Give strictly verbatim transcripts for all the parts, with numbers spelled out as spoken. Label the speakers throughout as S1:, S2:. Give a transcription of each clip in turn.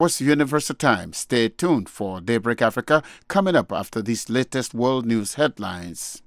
S1: What's Universal Time? Stay tuned for Daybreak Africa coming up after these latest world news headlines.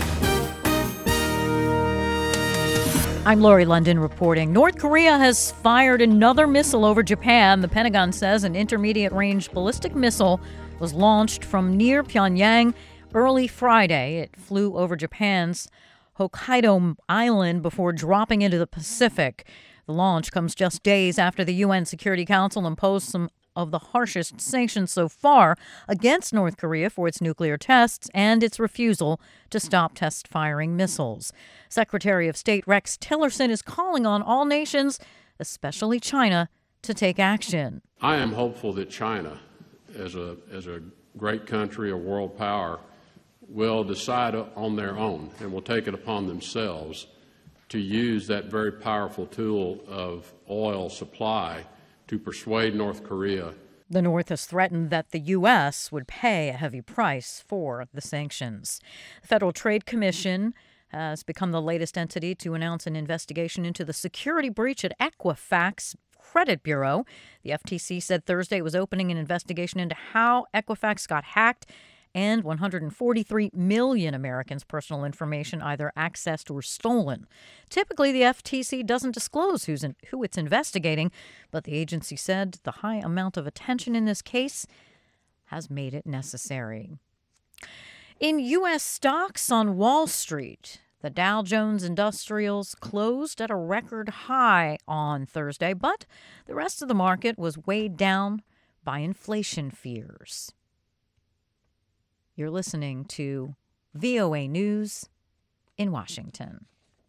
S2: I'm Lori London reporting. North Korea has fired another missile over Japan. The Pentagon says an intermediate-range ballistic missile was launched from near Pyongyang early Friday. It flew over Japan's Hokkaido Island before dropping into the Pacific. The launch comes just days after the U N Security Council imposed some of the harshest sanctions so far against North Korea for its nuclear tests and its refusal to stop test firing missiles. Secretary of State Rex Tillerson is calling on all nations, especially China, to take action.
S3: I am hopeful that China, as a as a great country, a world power, will decide on their own and will take it upon themselves to use that very powerful tool of oil supply to persuade North Korea.
S2: The North has threatened that the U S would pay a heavy price for the sanctions. The Federal Trade Commission has become the latest entity to announce an investigation into the security breach at Equifax Credit Bureau. The F T C said Thursday it was opening an investigation into how Equifax got hacked and one hundred forty-three million Americans' personal information either accessed or stolen. Typically, the F T C doesn't disclose who's in, who it's investigating, but the agency said the high amount of attention in this case has made it necessary. In U S stocks on Wall Street, the Dow Jones Industrials closed at a record high on Thursday, but the rest of the market was weighed down by inflation fears. You're listening to V O A News in Washington.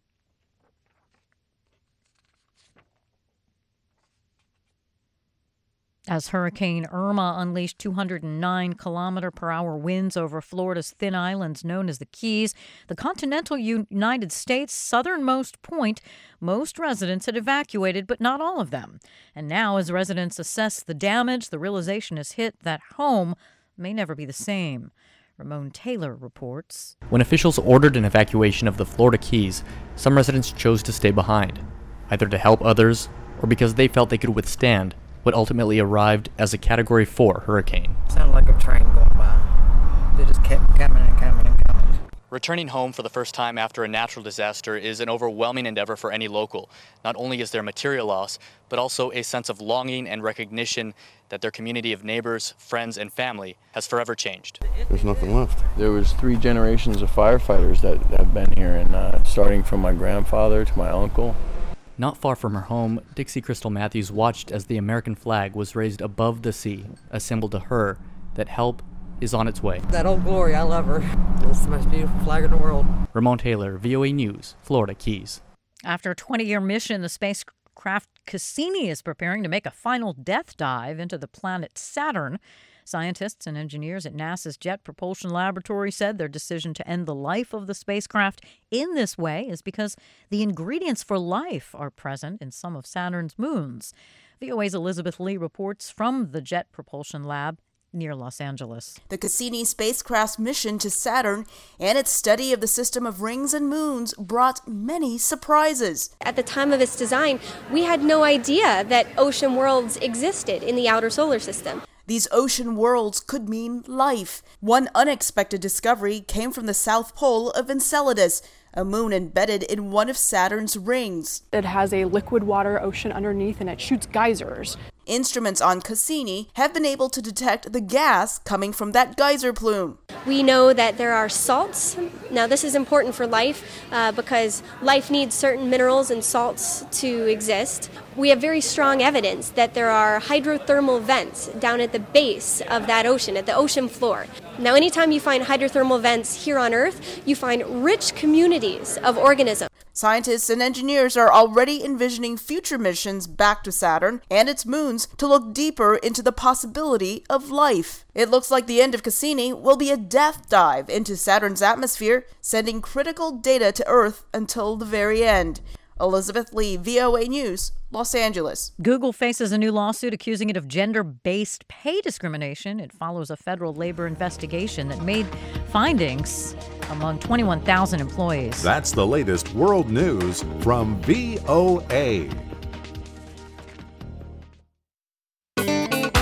S2: As Hurricane Irma unleashed two hundred nine kilometer per hour winds over Florida's thin islands known as the Keys, the continental United States' southernmost point, most residents had evacuated, but not all of them. And now, as residents assess the damage, the realization has hit that home may never be the same. Ramon Taylor reports.
S4: When officials ordered an evacuation of the Florida Keys, some residents chose to stay behind, either to help others or because they felt they could withstand what ultimately arrived as a Category four hurricane.
S5: Sounded like a train going by. They just kept coming and coming and coming.
S4: Returning home for the first time after a natural disaster is an overwhelming endeavor for any local. Not only is there material loss, but also a sense of longing and recognition that their community of neighbors, friends, and family has forever changed.
S6: There's nothing left.
S7: There was three generations of firefighters that have been here, and uh, starting from my grandfather to my uncle.
S4: Not far from her home, Dixie Crystal Matthews watched as the American flag was raised above the sea, a symbol to her that help is on its way.
S5: That Old Glory, I love her. It's the most beautiful flag in the world.
S4: Ramon Taylor, V O A News, Florida Keys.
S2: After a twenty-year mission, the spacecraft Cassini is preparing to make a final death dive into the planet Saturn. Scientists and engineers at NASA's Jet Propulsion Laboratory said their decision to end the life of the spacecraft in this way is because the ingredients for life are present in some of Saturn's moons. V O A's Elizabeth Lee reports from the Jet Propulsion Lab near Los Angeles.
S8: The Cassini spacecraft's mission to Saturn and its study of the system of rings and moons brought many surprises.
S9: At the time of its design, we had no idea that ocean worlds existed in the outer solar system.
S8: These ocean worlds could mean life. One unexpected discovery came from the south pole of Enceladus, a moon embedded in one of Saturn's rings.
S10: It has a liquid water ocean underneath and it shoots geysers.
S8: Instruments on Cassini have been able to detect the gas coming from that geyser plume.
S9: We know that there are salts. Now, this is important for life uh, because life needs certain minerals and salts to exist. We have very strong evidence that there are hydrothermal vents down at the base of that ocean, at the ocean floor. Now, anytime you find hydrothermal vents here on Earth, you find rich communities of organisms.
S8: Scientists and engineers are already envisioning future missions back to Saturn and its moons to look deeper into the possibility of life. It looks like the end of Cassini will be a death dive into Saturn's atmosphere, sending critical data to Earth until the very end. Elizabeth Lee, V O A News, Los Angeles.
S2: Google faces a new lawsuit accusing it of gender-based pay discrimination. It follows a federal labor investigation that made findings among twenty-one thousand employees.
S11: That's the latest world news from V O A.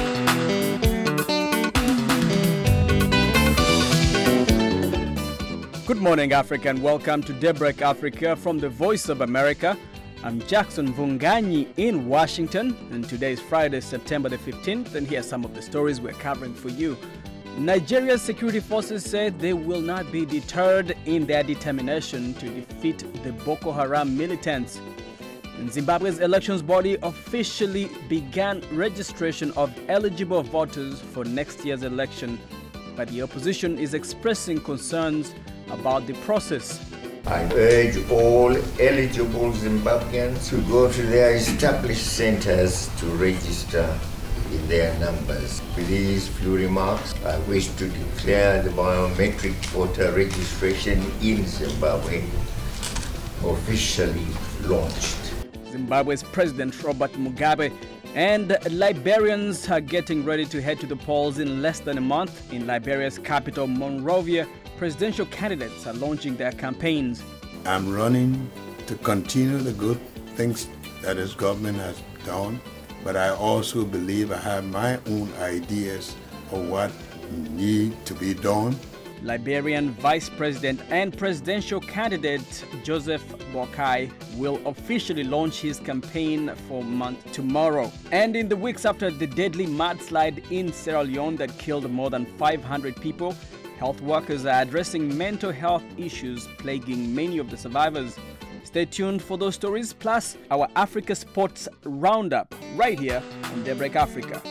S6: Good morning, Africa, and welcome to Daybreak Africa from the Voice of America. I'm Jackson Vunganyi in Washington, and today is Friday, September the fifteenth, and here are some of the stories we're covering for you. Nigeria's security forces said they will not be deterred in their determination to defeat the Boko Haram militants. And Zimbabwe's elections body officially began registration of eligible voters for next year's election, but the opposition is expressing concerns about the process.
S12: I urge all eligible Zimbabweans to go to their established centers to register in their numbers. With these few remarks, I wish to declare the biometric voter registration in Zimbabwe officially launched.
S6: Zimbabwe's President Robert Mugabe and Liberians are getting ready to head to the polls in less than a month. In Liberia's capital, Monrovia, presidential candidates are launching their campaigns.
S13: I'm running to continue the good things that this government has done, but I also believe I have my own ideas of what needs to be done.
S6: Liberian Vice President and presidential candidate Joseph Boakai will officially launch his campaign for month tomorrow. And in the weeks after the deadly mudslide in Sierra Leone that killed more than five hundred people, health workers are addressing mental health issues plaguing many of the survivors. Stay tuned for those stories, plus our Africa Sports Roundup, right here on Daybreak Africa.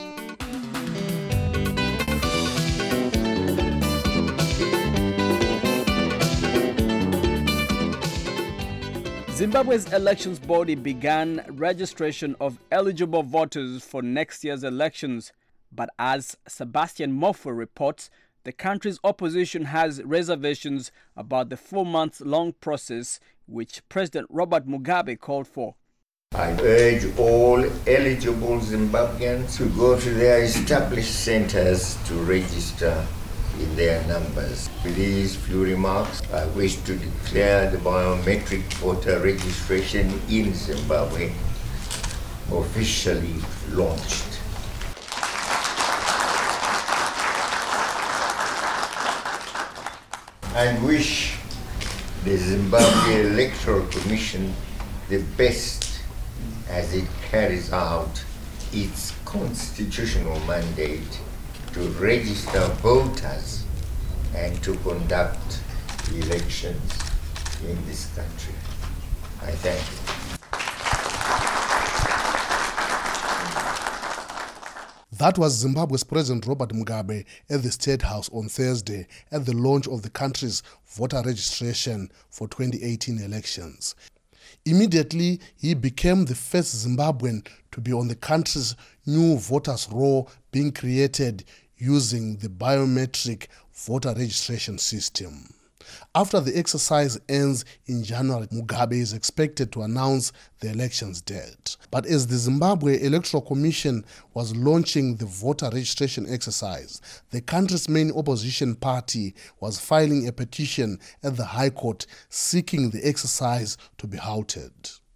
S6: Zimbabwe's elections body began registration of eligible voters for next year's elections. But as Sebastian Mofo reports, the country's opposition has reservations about the four-month-long process which President Robert Mugabe called for.
S12: I urge all eligible Zimbabweans to go to their established centers to register in their numbers. With these few remarks, I wish to declare the biometric voter registration in Zimbabwe officially launched. I wish the Zimbabwe Electoral Commission the best as it carries out its constitutional mandate to register voters and to conduct elections in this country. I thank
S14: you. That was Zimbabwe's President Robert Mugabe at the State House on Thursday at the launch of the country's voter registration for twenty eighteen elections. Immediately, he became the first Zimbabwean to be on the country's new voters' roll being created using the biometric voter registration system. After the exercise ends in January, Mugabe is expected to announce the election's date. But as the Zimbabwe Electoral Commission was launching the voter registration exercise, the country's main opposition party was filing a petition at the High Court seeking the exercise to be halted.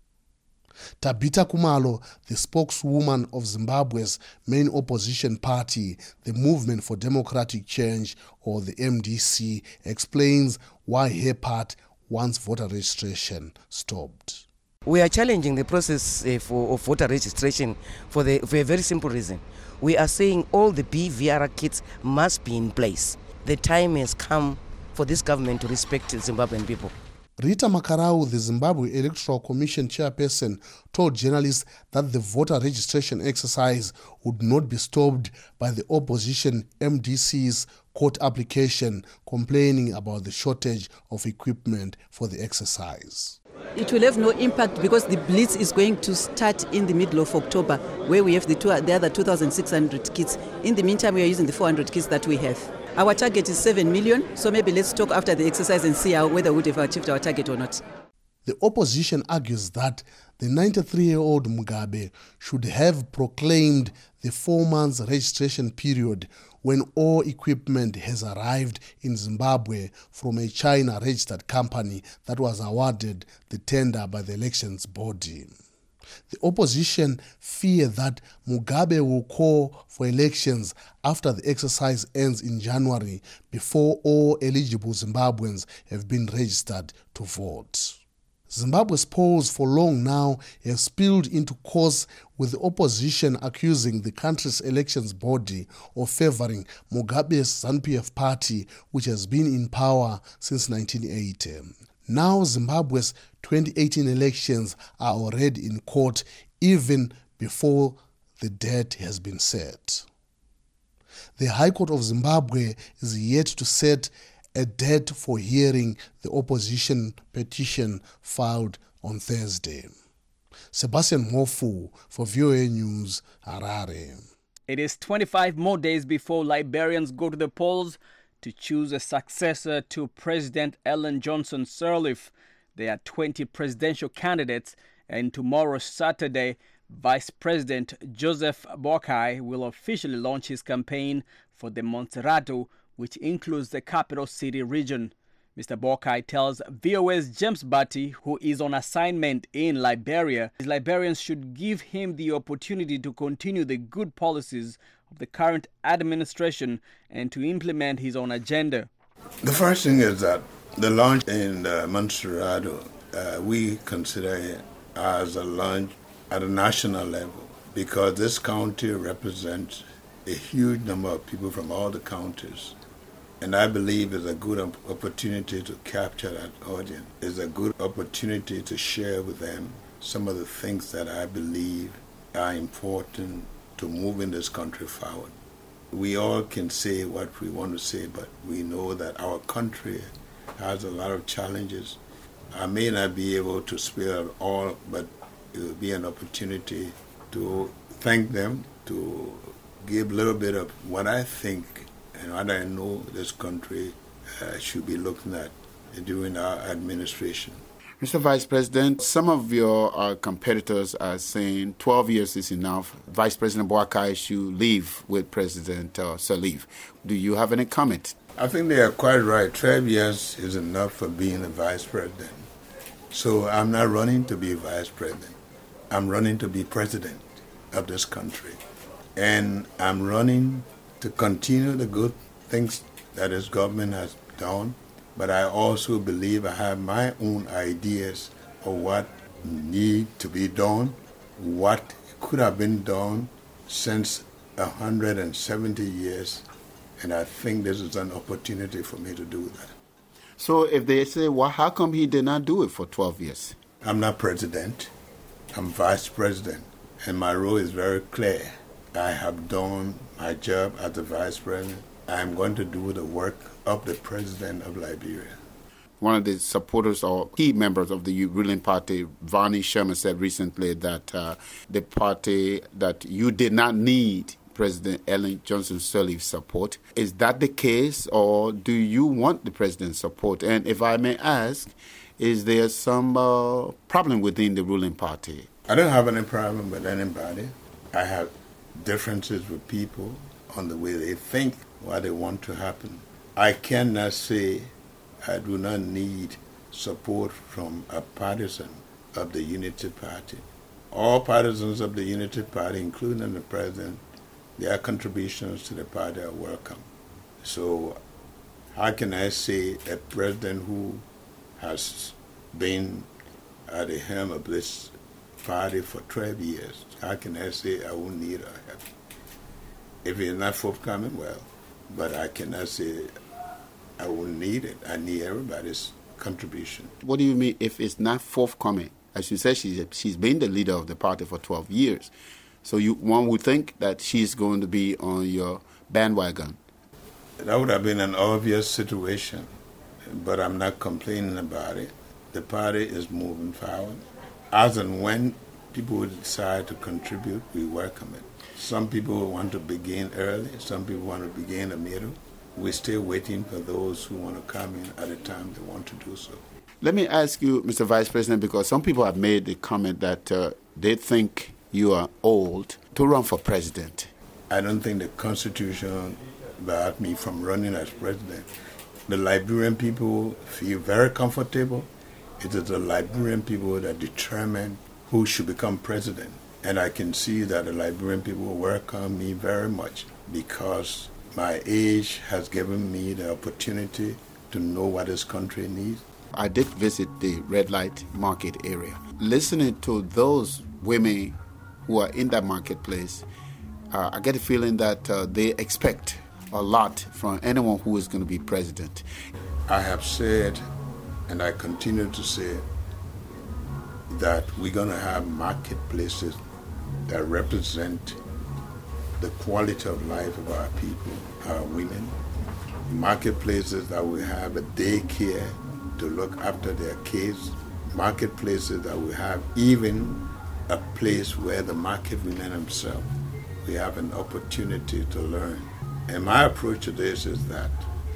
S14: Tabita Kumalo, the spokeswoman of Zimbabwe's main opposition party, the Movement for Democratic Change, or the M D C, explains why her part wants voter registration stopped.
S5: We are challenging the process uh, for, of voter registration for, the, for a very simple reason. We are saying all the B V R kits must be in place. The time has come for this government to respect the Zimbabwean people.
S14: Rita Makarau, the Zimbabwe Electoral Commission chairperson, told journalists that the voter registration exercise would not be stopped by the opposition M D C's court application complaining about the shortage of equipment for the exercise.
S15: It will have no impact because the blitz is going to start in the middle of October, where we have the, two, the other two thousand six hundred kits. In the meantime, we are using the four hundred kits that we have. Our target is seven million, so maybe let's talk after the exercise and see how, whether we would have achieved our target or not.
S14: The opposition argues that the ninety-three-year-old Mugabe should have proclaimed the four months registration period when all equipment has arrived in Zimbabwe from a China-registered company that was awarded the tender by the elections body. The opposition fear that Mugabe will call for elections after the exercise ends in January before all eligible Zimbabweans have been registered to vote. Zimbabwe's polls for long now have spilled into courts, with the opposition accusing the country's elections body of favoring Mugabe's ZANU-P F party, which has been in power since nineteen eighty. Now Zimbabwe's twenty eighteen elections are already in court even before the date has been set. The High Court of Zimbabwe is yet to set a date for hearing the opposition petition filed on Thursday. Sebastian Mofu for V O A News, Harare.
S6: It is twenty-five more days before Liberians go to the polls to choose a successor to President Ellen Johnson Sirleaf. There are twenty presidential candidates, and tomorrow, Saturday, Vice President Joseph Boakai will officially launch his campaign for the Montserrato, which includes the capital city region. Mister Boakai tells V O A's James Batty, who is on assignment in Liberia, Liberians should give him the opportunity to continue the good policies of the current administration and to implement his own agenda.
S13: The first thing is that the launch in uh, Montserrato, uh, we consider it as a launch at a national level, because this county represents a huge number of people from all the counties. And I believe it's a good opportunity to capture that audience. It's a good opportunity to share with them some of the things that I believe are important to moving this country forward. We all can say what we want to say, but we know that our country has a lot of challenges. I may not be able to spare all, but it will be an opportunity to thank them, to give a little bit of what I think and what I know this country uh, should be looking at during our administration.
S1: Mister Vice President, some of your uh, competitors are saying twelve years is enough. Vice President Boakai should leave with President uh, Sirleaf. Do you have any comment?
S13: I think they are quite right. twelve years is enough for being a vice president. So I'm not running to be vice president. I'm running to be president of this country. And I'm running to continue the good things that this government has done. But I also believe I have my own ideas of what need to be done, what could have been done since one hundred seventy years. And I think this is an opportunity for me to do that.
S1: So if they say, well, how come he did not do it for twelve years?
S13: I'm not president. I'm vice president. And my role is very clear. I have done my job as the vice president. I'm going to do the work of the president of Liberia.
S1: One of the supporters or key members of the ruling party, Varney Sherman, said recently that uh, the party, that you did not need President Ellen Johnson Sirleaf's support. Is that the case, or do you want the president's support? And if I may ask, is there some uh, problem within the ruling party?
S13: I don't have any problem with anybody. I have differences with people on the way they think, what they want to happen. I cannot say I do not need support from a partisan of the Unity Party. All partisans of the Unity Party, including the president, their contributions to the party are welcome. So how can I say a president who has been at the helm of this party for twelve years, how can I say I won't need our help? If it's not forthcoming, well, but I cannot say I won't need it. I need everybody's contribution.
S1: What do you mean if it's not forthcoming? As you said, she's, she's been the leader of the party for twelve years. So you, one would think that she's going to be on your bandwagon.
S13: That would have been an obvious situation, but I'm not complaining about it. The party is moving forward. As and when people would decide to contribute, we welcome it. Some people want to begin early, some people want to begin in the middle. We're still waiting for those who want to come in at a time they want to do so.
S1: Let me ask you, Mister Vice President, because some people have made the comment that uh, they think you are old to run for president.
S13: I don't think the Constitution barred me from running as president. The Liberian people feel very comfortable. It is the Liberian people that determine who should become president. And I can see that the Liberian people welcome me very much because my age has given me the opportunity to know what this country needs.
S1: I did visit the red light market area. Listening to those women who are in that marketplace, uh, I get a feeling that uh, they expect a lot from anyone who is going to be president.
S13: I have said, and I continue to say, that we're going to have marketplaces that represent the quality of life of our people, our women, marketplaces that will have a daycare to look after their kids, marketplaces that will have even a place where the market women themselves, we have an opportunity to learn. And my approach to this is that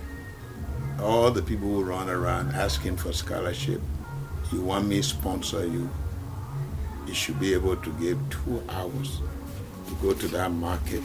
S13: all the people who run around asking for scholarship, you want me to sponsor you, you should be able to give two hours to go to that market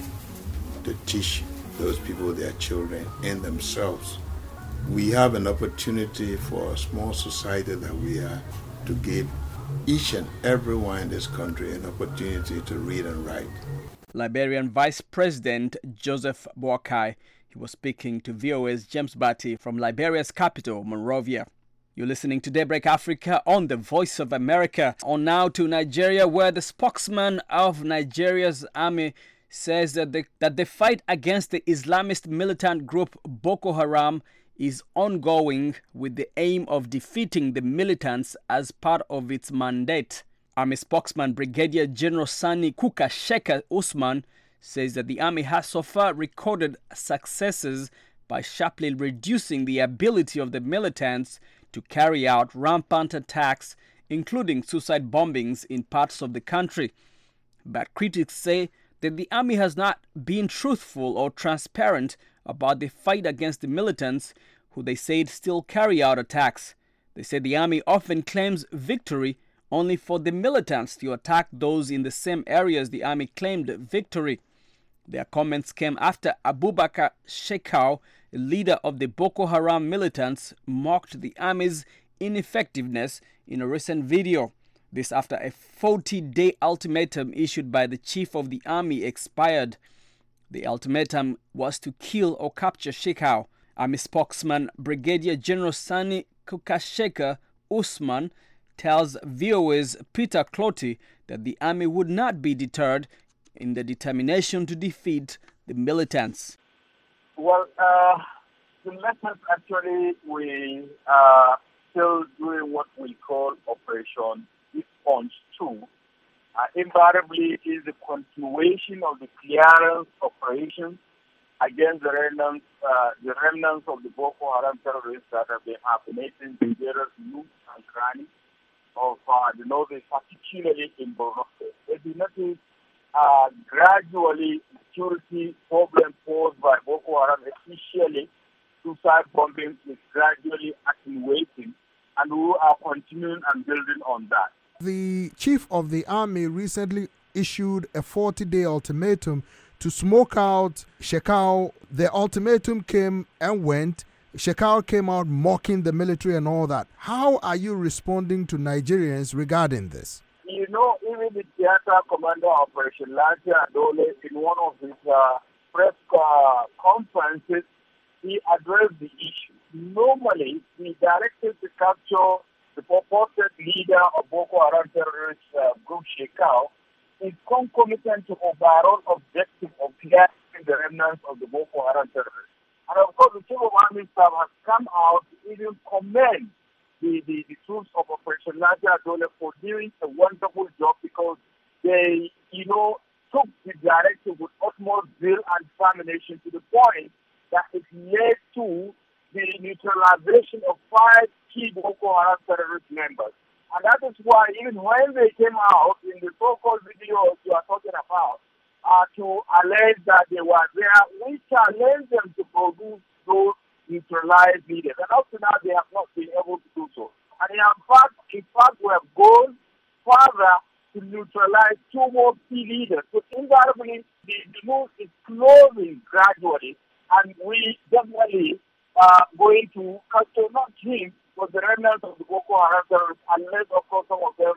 S13: to teach those people, their children, and themselves. We have an opportunity for a small society that we are to give each and everyone in this country an opportunity to read and write.
S6: Liberian Vice President Joseph Boakai. He was speaking to V O A's James Batty from Liberia's capital, Monrovia. You're listening to Daybreak Africa on the Voice of America. On now to Nigeria, where the spokesman of Nigeria's army says that the, that the fight against the Islamist militant group Boko Haram is ongoing with the aim of defeating the militants as part of its mandate. Army spokesman Brigadier General Sani Kukasheka Usman says that the army has so far recorded successes by sharply reducing the ability of the militants to carry out rampant attacks, including suicide bombings in parts of the country. But critics say that the army has not been truthful or transparent about the fight against the militants, who they said still carry out attacks. They say the army often claims victory only for the militants to attack those in the same areas the army claimed victory. Their comments came after Abubakar Shekau, a leader of the Boko Haram militants, mocked the army's ineffectiveness in a recent video. This after a forty-day ultimatum issued by the chief of the army expired. The ultimatum was to kill or capture Shekau. Army spokesman Brigadier General Sani Kukasheka Usman tells V O A's Peter Clotty that the army would not be deterred in the determination to defeat the militants.
S16: Well, uh, the militants actually, we are still doing what we call Operation Response two. Uh, invariably, it is the continuation of the clearance operations against the remnants, uh, the remnants of the Boko Haram terrorists that have been happening in various nooks and crannies of uh, the northern, particularly in Borno State. It is nothing uh, gradually security problem posed by Boko Haram, especially suicide bombing, is gradually attenuating, and we are continuing and building on that.
S17: The chief of the army recently issued a forty-day ultimatum to smoke out Shekau. The ultimatum came and went. Shekau came out mocking the military and all that. How are you responding to Nigerians regarding this?
S16: You know, even the theater commander Operation Lantia Adole, in one of his uh, press uh, conferences, he addressed the issue. Normally, the directive to capture the purported leader of Boko Haram terrorist uh, group Shekau is concomitant to overall objective of clearing the remnants of the Boko Haram terrorists. And of course, the Chief of Army Staff has come out to even commend the, the, the troops of Operation Lantia Adole for doing a wonderful job, because they, you know, took the directive with utmost zeal and determination to the point that it led to the neutralization of five key Boko Haram terrorist members. And that is why even when they came out in the so-called videos you are talking about, uh, to allege that they were there, we challenged them to produce those neutralized leaders. And up to now, they have not been able to do so. And in fact, in fact, we have gone further to neutralize two more key leaders. So invariably, the, the move is closing gradually, and we definitely are going to capture not him, but the remnants of the Boko Haram terrorists, unless, of course, some of them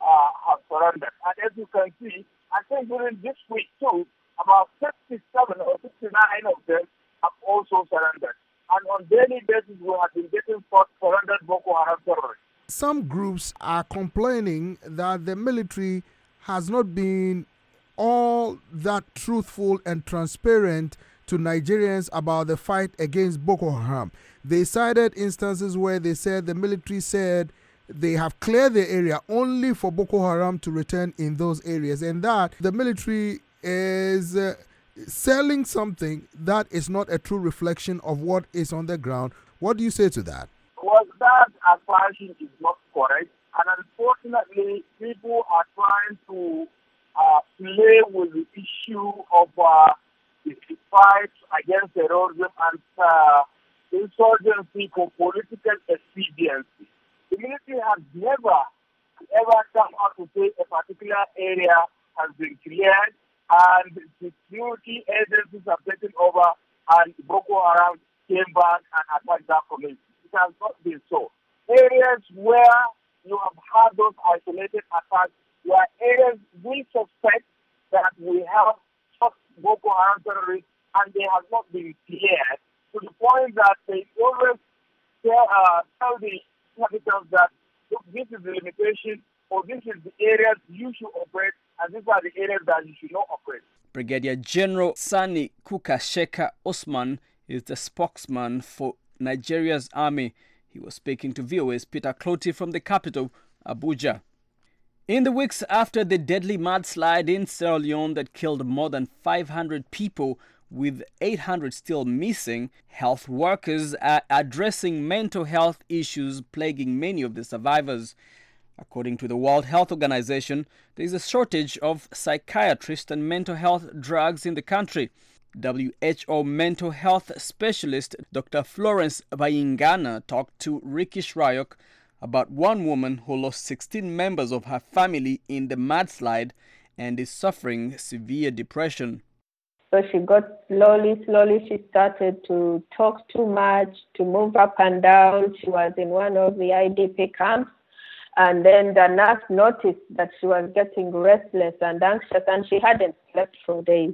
S16: uh, have surrendered. And as you can see, I think during this week too, about sixty-seven or sixty-nine of them have also surrendered. And on daily basis, we have been getting surrendered Boko Haram terrorists.
S17: Some groups are complaining that the military has not been all that truthful and transparent to Nigerians about the fight against Boko Haram. They cited instances where they said the military said they have cleared the area only for Boko Haram to return in those areas, and that the military is uh, selling something that is not a true reflection of what is on the ground. What do you say to that?
S16: Well, that assertion is not correct, and unfortunately, people are trying to uh, play with the issue of uh, the fight against terrorism and uh, insurgency for political expediency. The military has never, ever come out to say a particular area has been cleared and security agencies have taken over and Boko Haram came back and attacked that community. It has not been so. Areas where you have had those isolated attacks were areas we suspect that we have Boko Haram terrorists and they have not been cleared to the point that they always tell, uh, tell the inhabitants that look, this is the limitation or this is the areas you should operate and these are the areas that you should not operate.
S6: Brigadier General Sani Kukasheka Osman is the spokesman for Nigeria's army. He was speaking to V O A's Peter Clotty from the capital, Abuja. In the weeks after the deadly mudslide in Sierra Leone that killed more than five hundred people, with eight hundred still missing, health workers are addressing mental health issues plaguing many of the survivors. According to the World Health Organization, there is a shortage of psychiatrists and mental health drugs in the country. W H O mental health specialist Doctor Florence Bayingana talked to Ricky Shrayok about one woman who lost sixteen members of her family in the mudslide and is suffering severe depression.
S18: So she got slowly, slowly, she started to talk too much, to move up and down. She was in one of the I D P camps. And then the nurse noticed that she was getting restless and anxious, and she hadn't slept for days.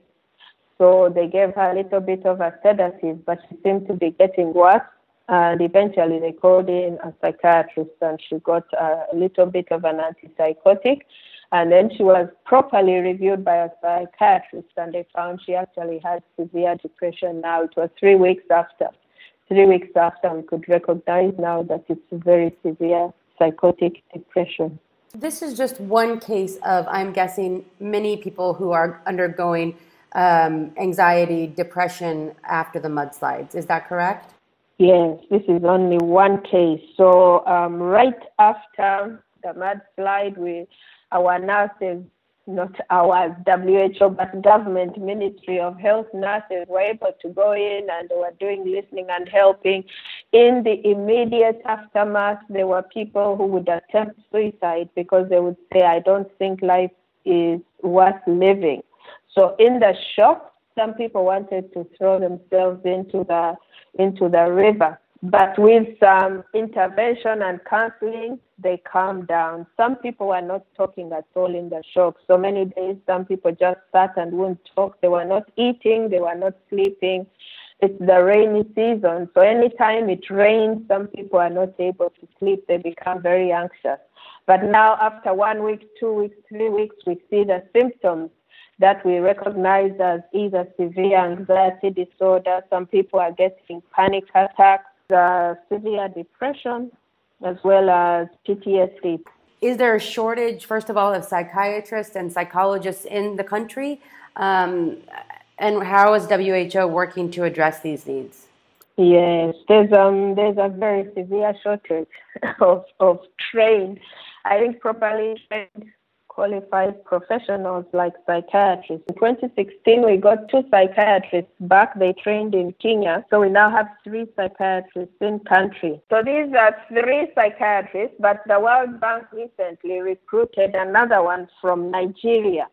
S18: So they gave her a little bit of a sedative, but she seemed to be getting worse. And eventually they called in a psychiatrist and she got a little bit of an antipsychotic. And then she was properly reviewed by a psychiatrist and they found she actually had severe depression now. It was three weeks after. Three weeks after we could recognize now that it's a very severe psychotic depression.
S19: This is just one case of, I'm guessing, many people who are undergoing um, anxiety, depression after the mudslides. Is that correct?
S18: Yes, this is only one case. So um, right after the mudslide, we, our nurses, not our W H O, but government Ministry of Health nurses were able to go in and they were doing listening and helping. In the immediate aftermath, there were people who would attempt suicide because they would say, I don't think life is worth living. So in the shock, some people wanted to throw themselves into the into the river. But with some intervention and counseling, they calmed down. Some people were not talking at all in the shock. So many days, some people just sat and wouldn't talk. They were not eating. They were not sleeping. It's the rainy season. So anytime it rains, some people are not able to sleep. They become very anxious. But now, after one week, two weeks, three weeks, we see the symptoms that we recognize as either severe anxiety disorder. Some people are getting panic attacks, uh, severe depression, as well as P T S D.
S19: Is there a shortage, first of all, of psychiatrists and psychologists in the country? Um, and how is W H O working to address these needs?
S18: Yes, there's um there's a very severe shortage of, of trained, I think properly trained, qualified professionals like psychiatrists. In twenty sixteen, we got two psychiatrists back. They trained in Kenya. So we now have three psychiatrists in country. So these are three psychiatrists, but the World Bank recently recruited another one from Nigeria.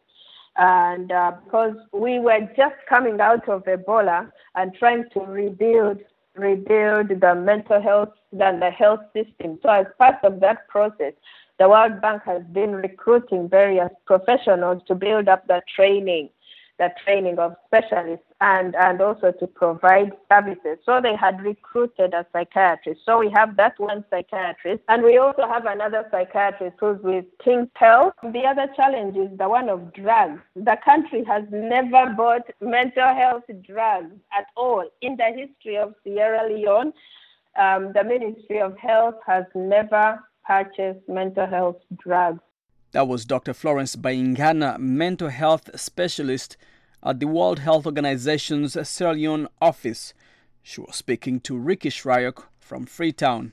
S18: And uh, because we were just coming out of Ebola and trying to rebuild rebuild the mental health and the health system. So as part of that process, the World Bank has been recruiting various professionals to build up the training, the training of specialists and, and also to provide services. So they had recruited a psychiatrist. So we have that one psychiatrist, and we also have another psychiatrist who's with Think Health. The other challenge is the one of drugs. The country has never bought mental health drugs at all. In the history of Sierra Leone, um, the Ministry of Health has never purchased mental health drugs.
S6: That was Doctor Florence Bayingana, mental health specialist at the World Health Organization's Sierra Leone office. She was speaking to Ricky Shryock from Freetown.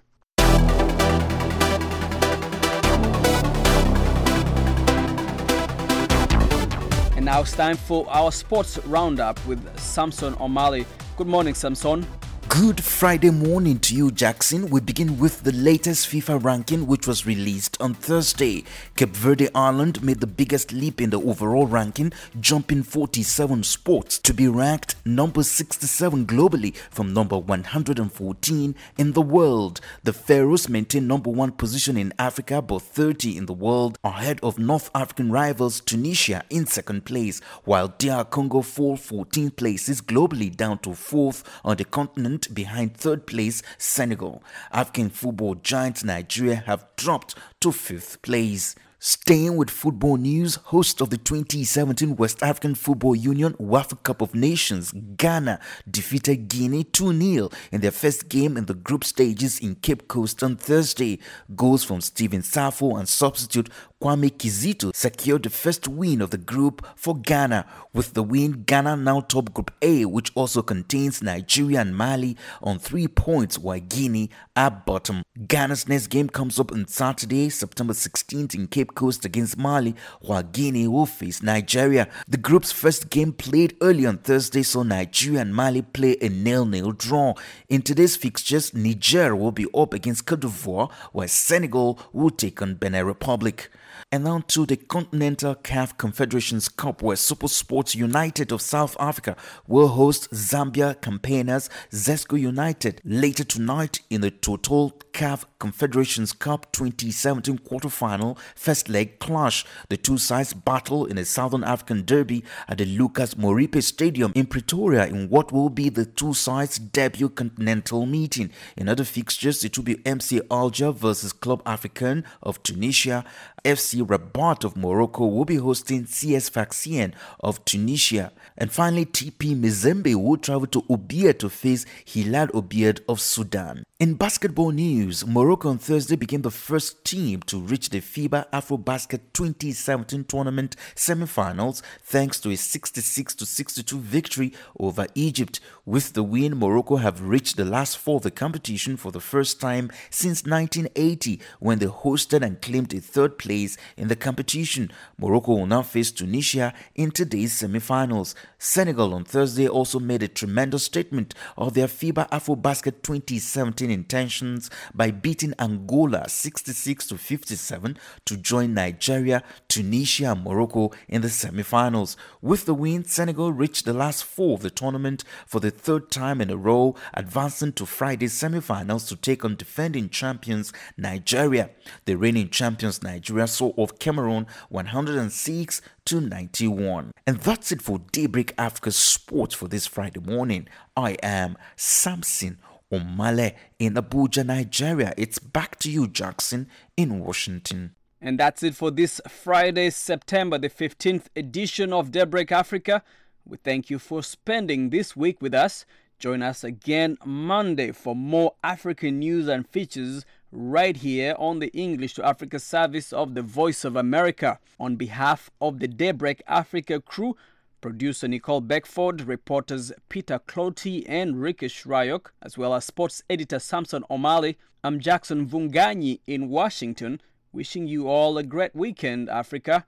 S6: And now it's time for our sports roundup with Samson Omali. Good morning, Samson.
S20: Good Friday morning to you, Jackson. We begin with the latest FIFA ranking, which was released on Thursday. Cape Verde Island made the biggest leap in the overall ranking, jumping forty-seven spots to be ranked number sixty-seven globally from number one hundred fourteen in the world. The Faroes maintain number one position in Africa, but thirty in the world, ahead of North African rivals Tunisia in second place, while D R Congo fall fourteen places globally, down to fourth on the continent, behind third place Senegal. African football giants Nigeria have dropped to fifth place. Staying with football news, host of the twenty seventeen West African Football Union WAFA Cup of Nations, Ghana defeated Guinea two nil in their first game in the group stages in Cape Coast on Thursday. Goals from Steven Safo and substitute Kwame Kizito secured the first win of the group for Ghana. With the win, Ghana now top Group A, which also contains Nigeria and Mali on three points, while Guinea are bottom. Ghana's next game comes up on Saturday, September sixteenth in Cape Coast against Mali, while Guinea will face Nigeria. The group's first game played early on Thursday, so Nigeria and Mali play a nil-nil draw. In today's fixtures, Niger will be up against Cote d'Ivoire, while Senegal will take on Benin Republic. And now to the Continental C A F Confederations Cup, where Super Sports United of South Africa will host Zambia campaigners Zesco United later tonight in the Total C A F Confederations Cup twenty seventeen quarterfinal first leg clash. The two sides battle in a Southern African derby at the Lucas Moripe Stadium in Pretoria in what will be the two sides' debut continental meeting. In other fixtures, it will be M C Alger versus Club Africain of Tunisia. F C Rabat of Morocco will be hosting C S Sfaxien of Tunisia. And finally, T P Mazembe will travel to Obeid to face Hilal Obeid of Sudan. In basketball news, Morocco on Thursday became the first team to reach the FIBA AfroBasket twenty seventeen tournament semifinals thanks to a sixty-six to sixty-two victory over Egypt. With the win, Morocco have reached the last four of the competition for the first time since nineteen eighty, when they hosted and claimed a third place in the competition. Morocco will now face Tunisia in today's semifinals. Senegal on Thursday also made a tremendous statement of their FIBA AfroBasket twenty seventeen intentions by beating Angola sixty-six to fifty-seven to join Nigeria, Tunisia and Morocco in the semifinals. With the win, Senegal reached the last four of the tournament for the third time in a row, advancing to Friday's semifinals to take on defending champions Nigeria. The reigning champions Nigeria saw off Cameroon one hundred six to ninety-one. And that's it for Daybreak Africa Sports for this Friday morning. I am Samson Omale in Abuja, Nigeria. It's back to you, Jackson, in Washington.
S6: And that's it for this Friday, September the fifteenth edition of Daybreak Africa. We thank you for spending this week with us. Join us again Monday for more African news and features right here on the English to Africa service of the Voice of America. On behalf of the Daybreak Africa crew, producer Nicole Beckford, reporters Peter Cloty and Ricky Shryock, as well as sports editor Samson Omali, I'm Jackson Vunganyi in Washington, wishing you all a great weekend, Africa.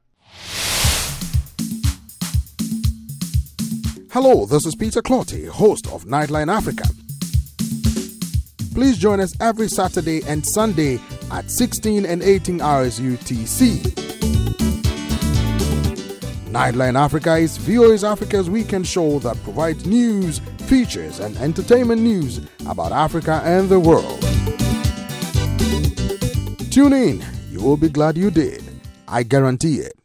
S17: Hello, this is Peter Cloty, host of Nightline Africa. Please join us every Saturday and Sunday at sixteen and eighteen hours U T C. Nightline Africa is V O A's Africa's weekend show that provides news, features, and entertainment news about Africa and the world. Tune in. You will be glad you did. I guarantee it.